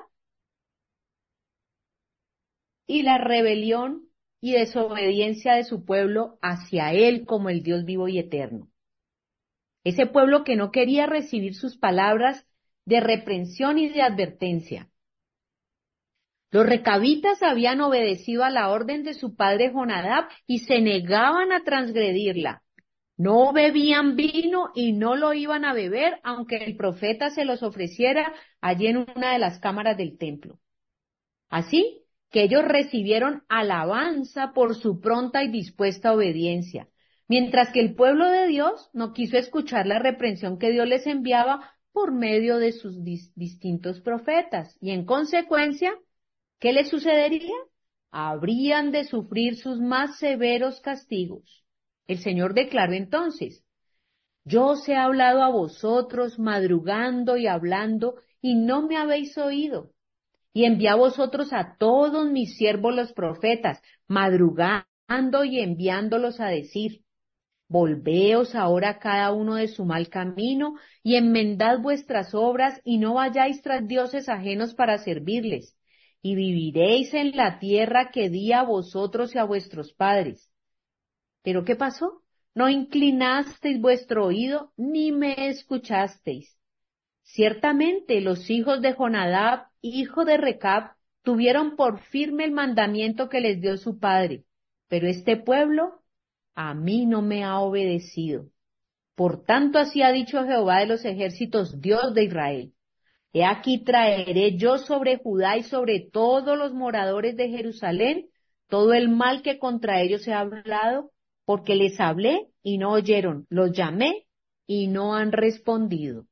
Speaker 1: y la rebelión y desobediencia de su pueblo hacia él como el Dios vivo y eterno. Ese pueblo que no quería recibir sus palabras de reprensión y de advertencia. Los recabitas habían obedecido a la orden de su padre Jonadab y se negaban a transgredirla. No bebían vino y no lo iban a beber, aunque el profeta se los ofreciera allí en una de las cámaras del templo. Así que ellos recibieron alabanza por su pronta y dispuesta obediencia, mientras que el pueblo de Dios no quiso escuchar la reprensión que Dios les enviaba por medio de sus dis- distintos profetas, y en consecuencia, ¿qué les sucedería? Habrían de sufrir sus más severos castigos. El Señor declaró entonces: yo os he hablado a vosotros madrugando y hablando, y no me habéis oído. Y envié a vosotros a todos mis siervos los profetas, madrugando y enviándolos a decir: volveos ahora cada uno de su mal camino, y enmendad vuestras obras, y no vayáis tras dioses ajenos para servirles, y viviréis en la tierra que di a vosotros y a vuestros padres. ¿Pero qué pasó? No inclinasteis vuestro oído, ni me escuchasteis. Ciertamente los hijos de Jonadab, hijo de Recab, tuvieron por firme el mandamiento que les dio su padre, pero este pueblo a mí no me ha obedecido. Por tanto, así ha dicho Jehová de los ejércitos, Dios de Israel: he aquí traeré yo sobre Judá y sobre todos los moradores de Jerusalén todo el mal que contra ellos he hablado, porque les hablé y no oyeron, los llamé y no han respondido.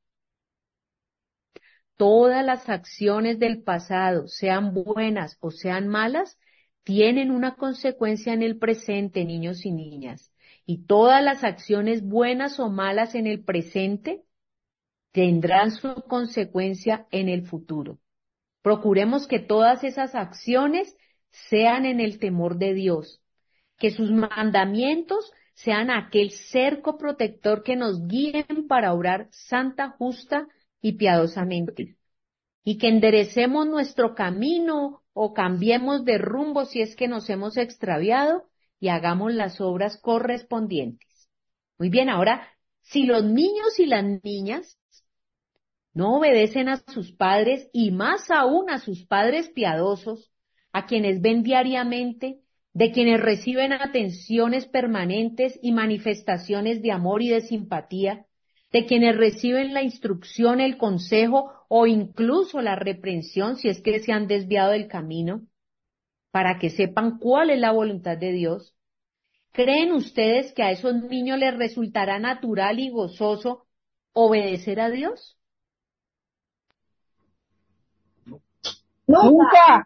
Speaker 1: Todas las acciones del pasado, sean buenas o sean malas, tienen una consecuencia en el presente, niños y niñas. Y todas las acciones buenas o malas en el presente tendrán su consecuencia en el futuro. Procuremos que todas esas acciones sean en el temor de Dios, que sus mandamientos sean aquel cerco protector que nos guíen para obrar santa, justa y piadosamente, y que enderecemos nuestro camino o cambiemos de rumbo si es que nos hemos extraviado y hagamos las obras correspondientes. Muy bien, ahora, si los niños y las niñas no obedecen a sus padres y más aún a sus padres piadosos, a quienes ven diariamente, de quienes reciben atenciones permanentes y manifestaciones de amor y de simpatía, de quienes reciben la instrucción, el consejo o incluso la reprensión si es que se han desviado del camino, para que sepan cuál es la voluntad de Dios. ¿Creen ustedes que a esos niños les resultará natural y gozoso obedecer a Dios?
Speaker 3: Nunca.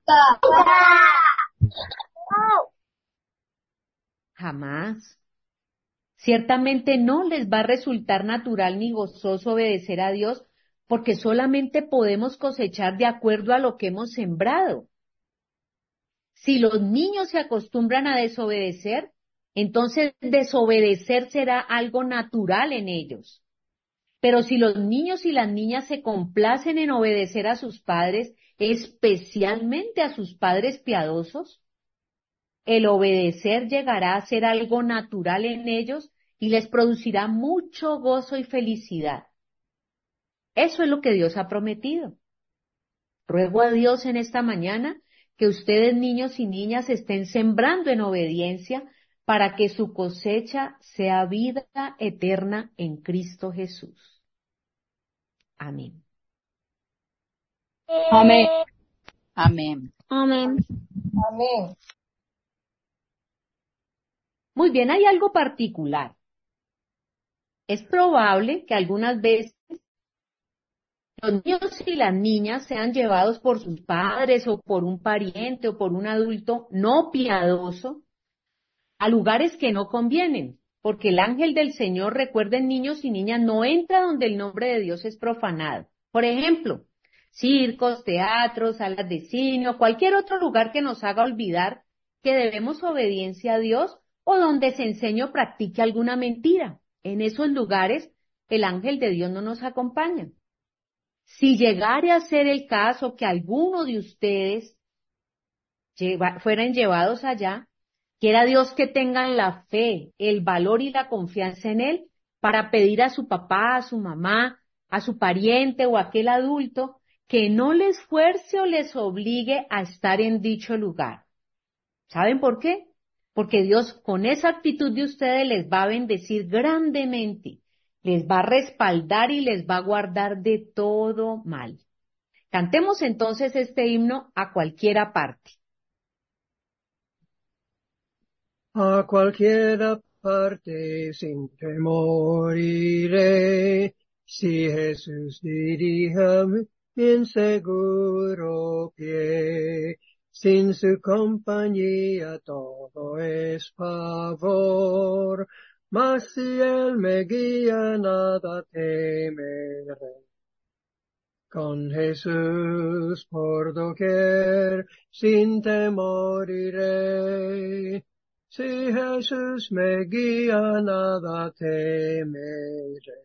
Speaker 1: Jamás. Ciertamente no les va a resultar natural ni gozoso obedecer a Dios, porque solamente podemos cosechar de acuerdo a lo que hemos sembrado. Si los niños se acostumbran a desobedecer, entonces desobedecer será algo natural en ellos. Pero si los niños y las niñas se complacen en obedecer a sus padres, especialmente a sus padres piadosos, el obedecer llegará a ser algo natural en ellos y les producirá mucho gozo y felicidad. Eso es lo que Dios ha prometido. Ruego a Dios en esta mañana que ustedes, niños y niñas, estén sembrando en obediencia para que su cosecha sea vida eterna en Cristo Jesús. Amén.
Speaker 8: Amén. Amén.
Speaker 2: Amén.
Speaker 3: Amén.
Speaker 1: Muy bien, hay algo particular. Es probable que algunas veces los niños y las niñas sean llevados por sus padres o por un pariente o por un adulto no piadoso a lugares que no convienen, porque el ángel del Señor, recuerden niños y niñas, no entra donde el nombre de Dios es profanado. Por ejemplo, circos, teatros, salas de cine o cualquier otro lugar que nos haga olvidar que debemos obediencia a Dios o donde se enseñe o practique alguna mentira. En esos lugares el ángel de Dios no nos acompaña. Si llegare a ser el caso que alguno de ustedes lleva- fueran llevados allá, quiera Dios que tengan la fe, el valor y la confianza en Él para pedir a su papá, a su mamá, a su pariente o a aquel adulto que no les fuerce o les obligue a estar en dicho lugar. ¿Saben por qué? Porque Dios con esa actitud de ustedes les va a bendecir grandemente, les va a respaldar y les va a guardar de todo mal. Cantemos entonces este himno a cualquiera parte.
Speaker 4: A cualquiera parte sin temor iré, si Jesús dirija mi bien seguro pie. Sin su compañía todo es favor, mas si Él me guía nada temeré. Con Jesús por doquier sin temor iré. Si Jesús me guía, nada temeré.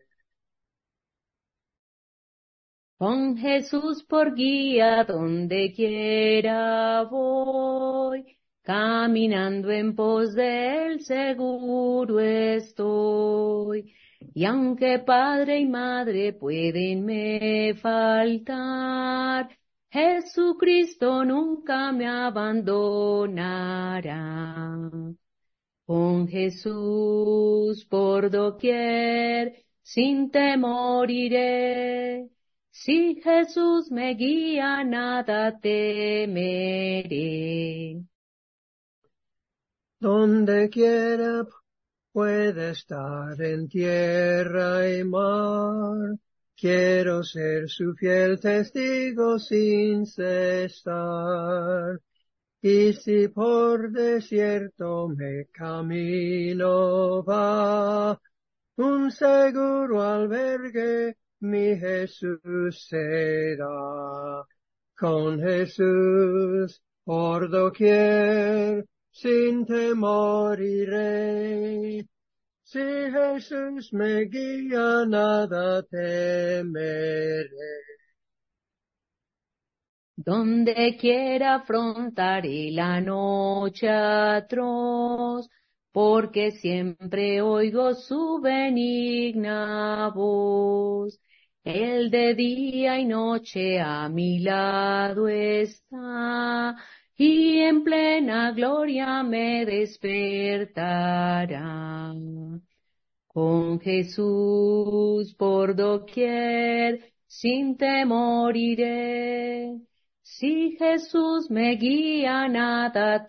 Speaker 1: Con Jesús por guía, donde quiera voy, caminando en pos de él seguro estoy. Y aunque padre y madre pueden me faltar, Jesucristo nunca me abandonará. Con Jesús por doquier, sin temor iré. Si Jesús me guía, nada temeré.
Speaker 4: Donde quiera puede estar en tierra y mar, quiero ser su fiel testigo sin cesar. Y si por desierto me camino va, un seguro albergue mi Jesús será. Con Jesús por doquier sin temor iré. Si Jesús me guía, nada temeré.
Speaker 1: Donde quiera afrontaré la noche atroz, porque siempre oigo su benigna voz. Él de día y noche a mi lado está, y en plena gloria me despertará. Con Jesús por doquier, sin temor iré. Si Jesús me guía, nada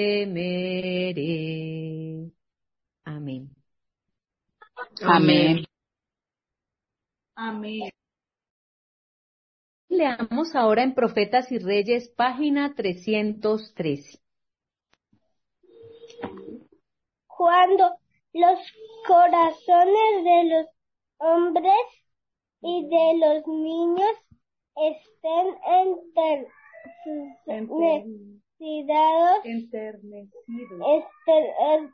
Speaker 1: temeré. Amén.
Speaker 8: Amén.
Speaker 9: Amén.
Speaker 1: Leamos ahora en Profetas y Reyes, página trescientos trece.
Speaker 2: Cuando los corazones de los hombres y de los niños estén enternecidos,
Speaker 9: Enternecidos.
Speaker 2: ester-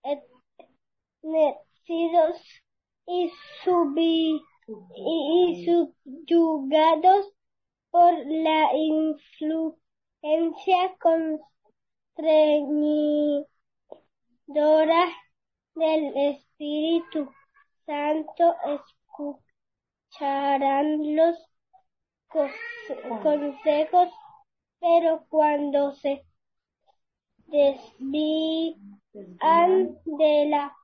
Speaker 2: enternecidos y, subi- y, y subyugados por la influencia constreñidora del Espíritu Santo, escucharán los consejos, pero cuando se desvían de la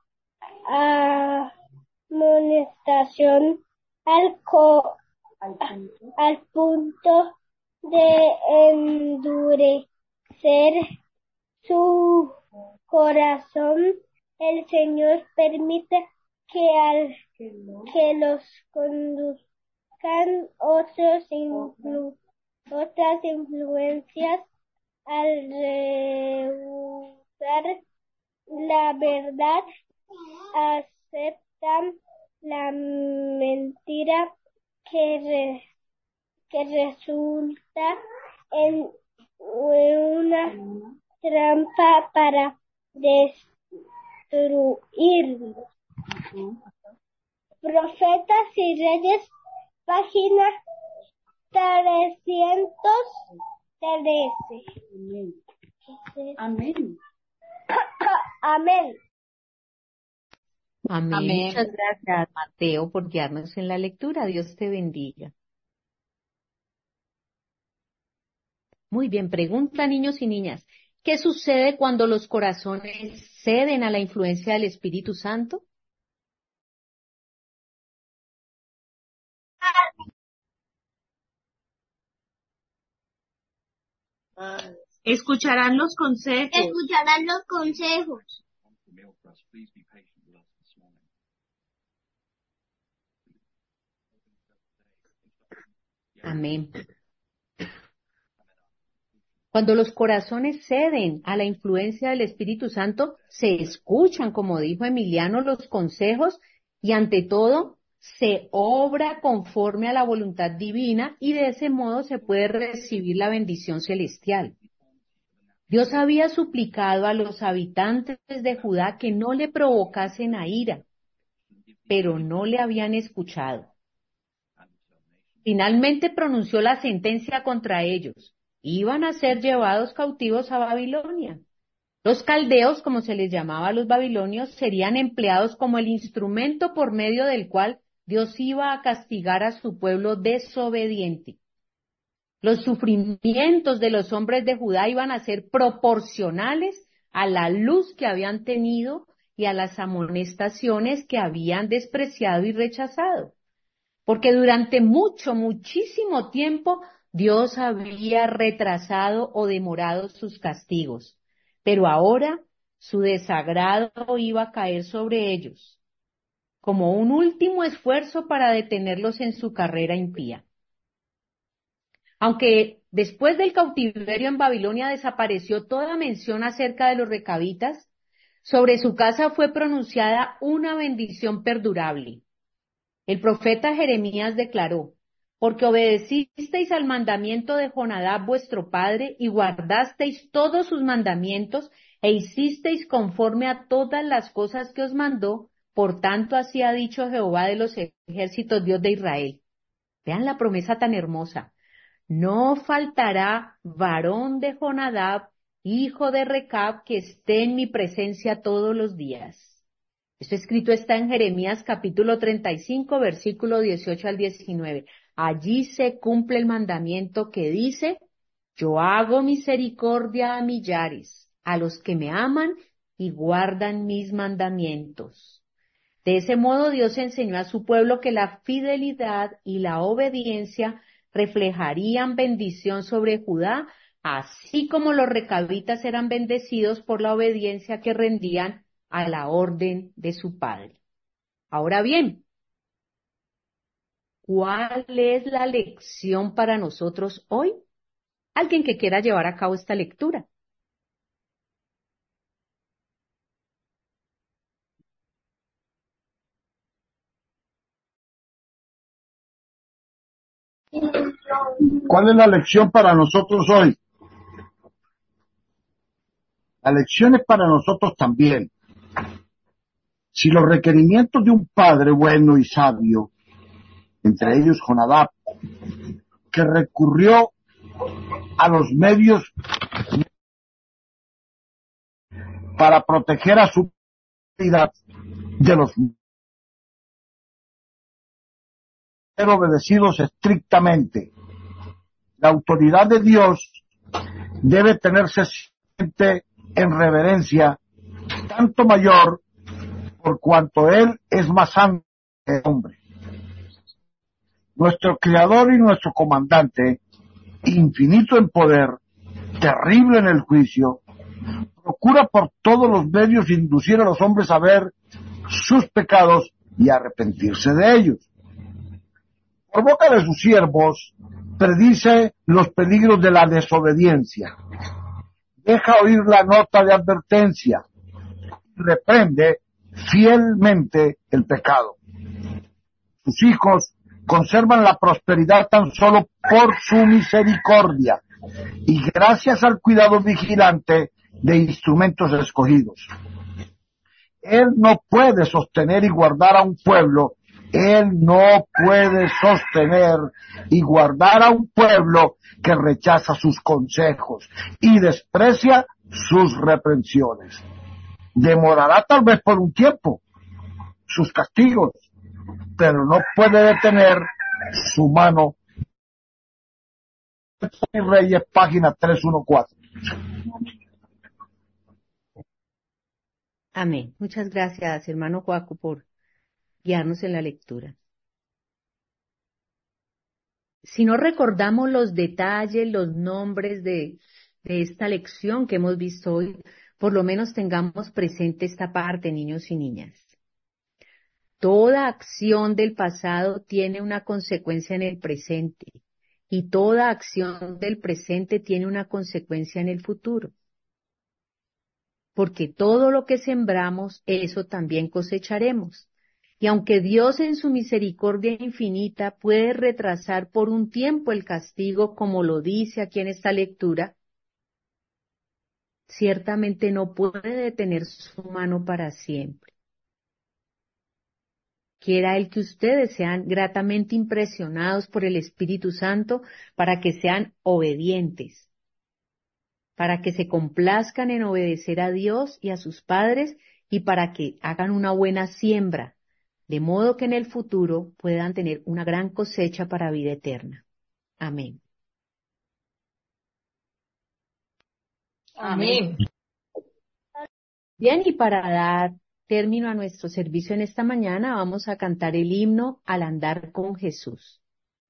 Speaker 2: amonestación al, co-
Speaker 9: Al punto.
Speaker 2: al punto de endurecer su corazón, el Señor permite que al que los conduzcan otros influ, otras influencias al rehusar la verdad, aceptan la mentira que, re, que resulta en una trampa para destruirlos. Profetas y Reyes, página trescientos trece.
Speaker 7: Amén.
Speaker 2: Amén.
Speaker 1: Amén.
Speaker 8: Amén.
Speaker 1: Muchas gracias, Mateo, por guiarnos en la lectura. Dios te bendiga. Muy bien, pregunta, niños y niñas. ¿Qué sucede cuando los corazones ceden a la influencia del Espíritu Santo?
Speaker 9: Escucharán los consejos.
Speaker 2: Escucharán los consejos.
Speaker 1: Amén. Cuando los corazones ceden a la influencia del Espíritu Santo, se escuchan, como dijo Emiliano, los consejos y ante todo se obra conforme a la voluntad divina y de ese modo se puede recibir la bendición celestial. Dios había suplicado a los habitantes de Judá que no le provocasen a ira, pero no le habían escuchado. Finalmente pronunció la sentencia contra ellos. Iban a ser llevados cautivos a Babilonia. Los caldeos, como se les llamaba a los babilonios, serían empleados como el instrumento por medio del cual Dios iba a castigar a su pueblo desobediente. Los sufrimientos de los hombres de Judá iban a ser proporcionales a la luz que habían tenido y a las amonestaciones que habían despreciado y rechazado. Porque durante mucho, muchísimo tiempo Dios había retrasado o demorado sus castigos, pero ahora su desagrado iba a caer sobre ellos, como un último esfuerzo para detenerlos en su carrera impía. Aunque después del cautiverio en Babilonia desapareció toda mención acerca de los recabitas, sobre su casa fue pronunciada una bendición perdurable. El profeta Jeremías declaró: porque obedecisteis al mandamiento de Jonadab vuestro padre y guardasteis todos sus mandamientos e hicisteis conforme a todas las cosas que os mandó, por tanto así ha dicho Jehová de los ejércitos, Dios de Israel. Vean la promesa tan hermosa. No faltará varón de Jonadab, hijo de Recab, que esté en mi presencia todos los días. Esto escrito está en Jeremías capítulo treinta y cinco, versículo dieciocho al diecinueve. Allí se cumple el mandamiento que dice: yo hago misericordia a millares, a los que me aman y guardan mis mandamientos. De ese modo Dios enseñó a su pueblo que la fidelidad y la obediencia reflejarían bendición sobre Judá, así como los recabitas eran bendecidos por la obediencia que rendían a la orden de su padre. Ahora bien, ¿cuál es la lección para nosotros hoy? Alguien que quiera llevar a cabo esta lectura.
Speaker 10: ¿Cuál es la lección para nosotros hoy? La lección es para nosotros también. Si los requerimientos de un padre bueno y sabio, entre ellos Jonadab, que recurrió a los medios para proteger a su vida de los ser obedecidos estrictamente, la autoridad de Dios debe tenerse siempre en reverencia, tanto mayor por cuanto Él es más santo que el hombre. Nuestro Creador y nuestro Comandante infinito en poder, terrible en el juicio, procura por todos los medios inducir a los hombres a ver sus pecados y arrepentirse de ellos. Por boca de sus siervos predice los peligros de la desobediencia, deja oír la nota de advertencia, reprende fielmente el pecado. Sus hijos conservan la prosperidad tan solo por su misericordia y gracias al cuidado vigilante de instrumentos escogidos. Él no puede sostener y guardar a un pueblo, Él no puede sostener y guardar a un pueblo que rechaza sus consejos y desprecia sus reprensiones. Demorará tal vez por un tiempo sus castigos, pero no puede detener su mano. Reyes, página trescientos catorce.
Speaker 1: Amén. Muchas gracias, hermano Joaco, por guiarnos en la lectura. Si no recordamos los detalles, los nombres de, de esta lección que hemos visto hoy, por lo menos tengamos presente esta parte, niños y niñas. Toda acción del pasado tiene una consecuencia en el presente, y toda acción del presente tiene una consecuencia en el futuro. Porque todo lo que sembramos, eso también cosecharemos. Y aunque Dios en su misericordia infinita puede retrasar por un tiempo el castigo, como lo dice aquí en esta lectura, ciertamente no puede detener su mano para siempre. Quiera Él que ustedes sean gratamente impresionados por el Espíritu Santo para que sean obedientes, para que se complazcan en obedecer a Dios y a sus padres y para que hagan una buena siembra, de modo que en el futuro puedan tener una gran cosecha para vida eterna. Amén.
Speaker 9: Amén.
Speaker 1: Bien, y para dar término a nuestro servicio en esta mañana, vamos a cantar el himno Al andar con Jesús.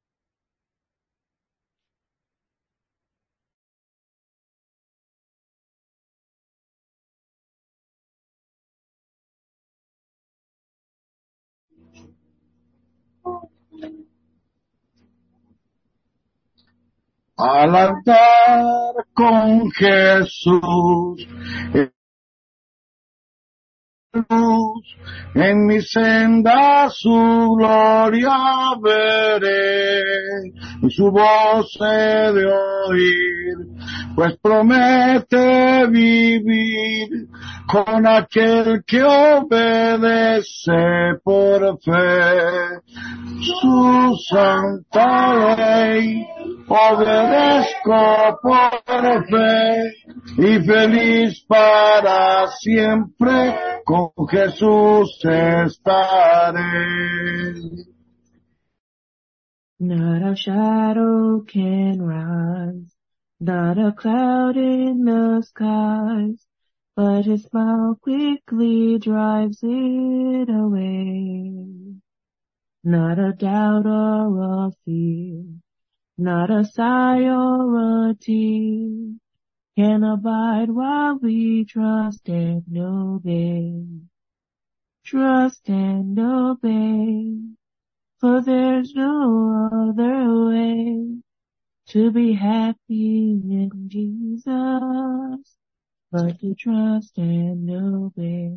Speaker 10: Al andar con Jesús, en mi senda su gloria veré, y su voz he de oír, pues promete vivir con aquel que obedece por fe. Su santa ley obedezco por fe, y feliz para siempre con Jesús estaré.
Speaker 11: Not a shadow can rise, not a cloud in the skies, but his smile quickly drives it away. Not a doubt or a fear, not a sigh or a tear, can abide while we trust and obey. Trust and obey, for there's no other way to be happy in Jesus, but to trust and obey.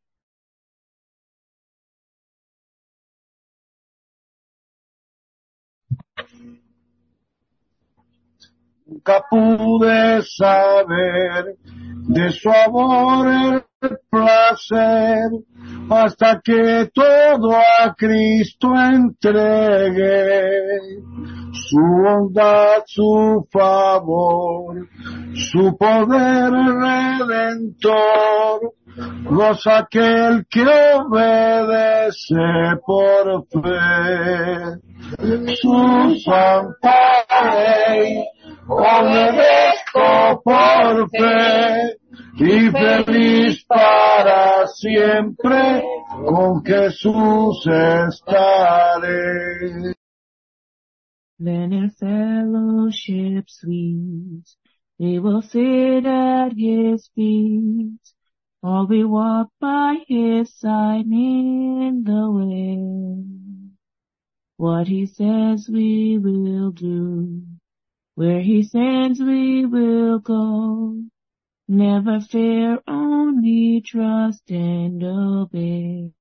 Speaker 10: Nunca pude saber de su amor el placer, hasta que todo a Cristo entregué. Su bondad, su favor, su poder redentor, goza aquel que obedece por fe. Su santa ley obedezco por fe, y feliz para siempre con Jesús estaré.
Speaker 11: Then in fellowship sweet, we will sit at his feet, or we walk by his side in the way. What he says we will do, where he sends we will go. Never fear, only trust and obey.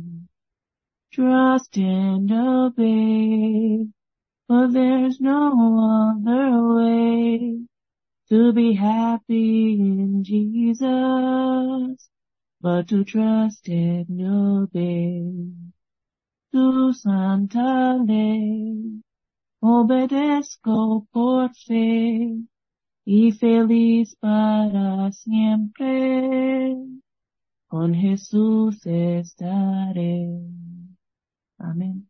Speaker 11: Trust and obey, for there's no other way to be happy in Jesus, but to trust and obey. Tu santa ley, obedezco por fe, y feliz para siempre, con Jesús estaré. Amén.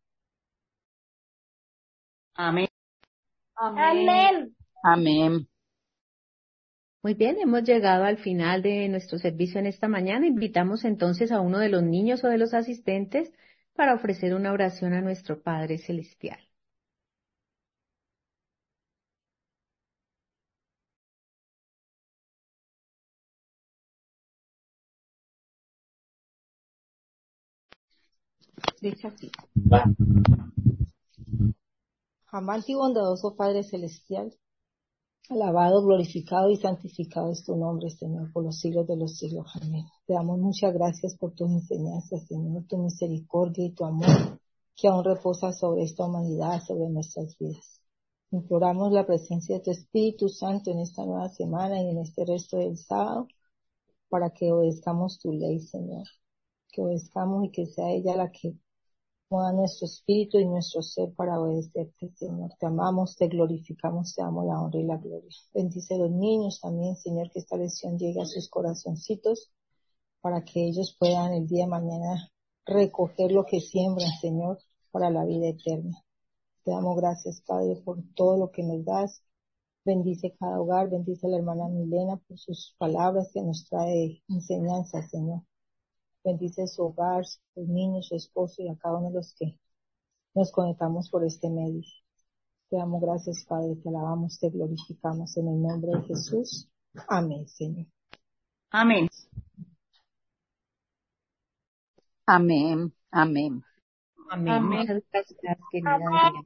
Speaker 8: Amén.
Speaker 2: Amén.
Speaker 8: Amén.
Speaker 1: Muy bien, hemos llegado al final de nuestro servicio en esta mañana. Invitamos entonces a uno de los niños o de los asistentes para ofrecer una oración a nuestro Padre Celestial. Dice así.
Speaker 3: Amante y bondadoso Padre Celestial, alabado, glorificado y santificado es tu nombre, Señor, por los siglos de los siglos. Amén. Te damos muchas gracias por tus enseñanzas, Señor, tu misericordia y tu amor, que aún reposa sobre esta humanidad, sobre nuestras vidas. Imploramos la presencia de tu Espíritu Santo en esta nueva semana y en este resto del sábado, para que obedezcamos tu ley, Señor. Que obedezcamos y que sea ella la que mueva nuestro espíritu y nuestro ser para obedecerte, Señor. Te amamos, te glorificamos, te damos la honra y la gloria. Bendice a los niños también, Señor, que esta lección llegue a sus corazoncitos para que ellos puedan el día de mañana recoger lo que siembran, Señor, para la vida eterna. Te damos gracias, Padre, por todo lo que nos das. Bendice cada hogar, bendice a la hermana Milena por sus palabras que nos trae enseñanza, Señor. Bendice su hogar, sus niños, su esposo y a cada uno de los que nos conectamos por este medio. Te damos gracias, Padre, te alabamos, te glorificamos en el nombre de Jesús. Amén, Señor.
Speaker 8: Amén. Amén. Amén.
Speaker 1: Amén.
Speaker 2: Amén.
Speaker 1: Muchas gracias, querida Adriana.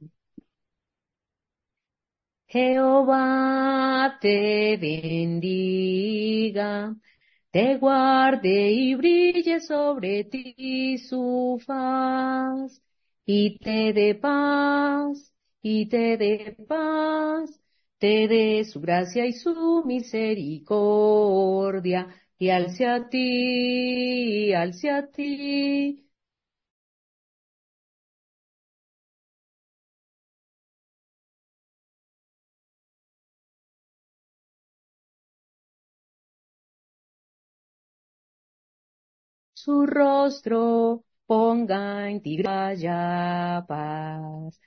Speaker 1: Jehová te bendiga, te guarde y brille sobre ti su faz, y te dé paz, y te dé paz, te dé su gracia y su misericordia, y alce a ti, alce a ti. Su rostro ponga en ti haya paz.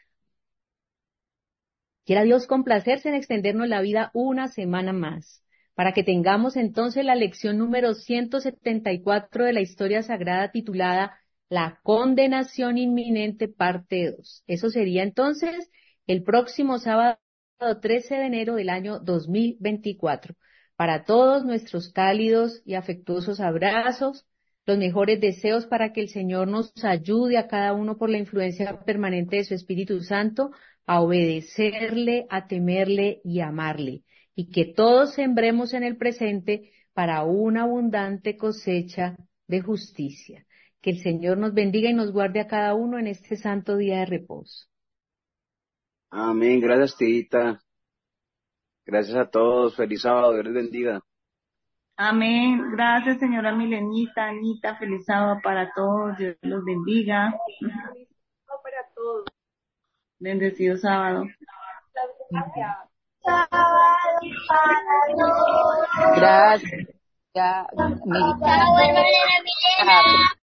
Speaker 1: Quiera Dios complacerse en extendernos la vida una semana más, para que tengamos entonces la lección número ciento setenta y cuatro de la historia sagrada titulada La condenación inminente, parte dos. Eso sería entonces el próximo sábado trece de enero del año dos mil veinticuatro. Para todos nuestros cálidos y afectuosos abrazos, los mejores deseos para que el Señor nos ayude a cada uno por la influencia permanente de su Espíritu Santo a obedecerle, a temerle y a amarle, y que todos sembremos en el presente para una abundante cosecha de justicia. Que el Señor nos bendiga y nos guarde a cada uno en este santo día de reposo.
Speaker 12: Amén. Gracias, Tita. Gracias a todos. Feliz sábado. Dios les bendiga.
Speaker 6: Amén. Gracias, señora Milenita, Anita. Feliz sábado para todos. Dios los bendiga.
Speaker 7: Para todos.
Speaker 6: Bendecido sábado.
Speaker 8: Gracias. Ya, Milena.
Speaker 2: Chao, hermana Milena.